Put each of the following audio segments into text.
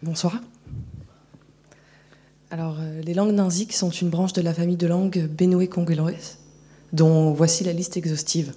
Bonsoir. Alors, les langues ninziques sont une branche de la famille de langues bénoué-congolaises, dont voici la liste exhaustive.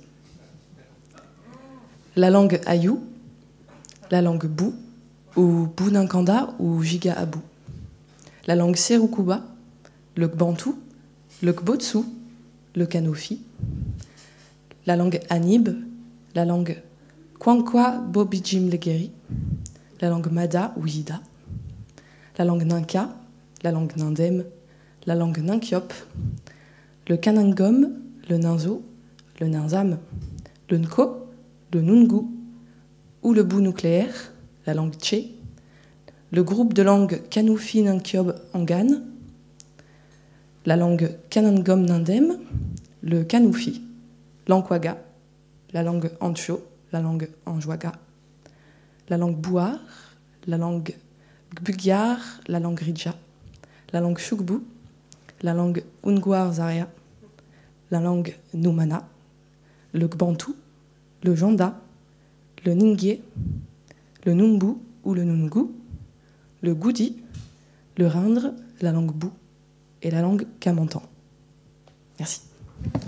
La langue Ayou, la langue Bou, ou Bounankanda ou Giga Abou. La langue Serukuba, le Gbantou, le Gbotsu, le Kanofi. La langue Anib, la langue Kwankwa Bobijim Legeri, la langue Mada ou Yida, la langue Ninka, la langue Nindem, la langue Ninkiop, le Kanangom, le Ninzo, le Ninzam, le Nko, le Nungu ou le Bou nucléaire, la langue Tché, le groupe de langues Kanoufi Ninkyob Angan, la langue Kanangom Nindem, le Kanoufi, l'Ankwaga, la langue Ancho, la langue Anjwaga, la langue Bouar, la langue Gbugyar, la langue Ridja, la langue Shugbu, la langue Ungwar Zaria, la langue Numana, le Gbantou, le Janda, le Ningye, le Numbu ou le Nungu, le Goudi, le Rindre, la langue Bou et la langue Kamantan. Merci.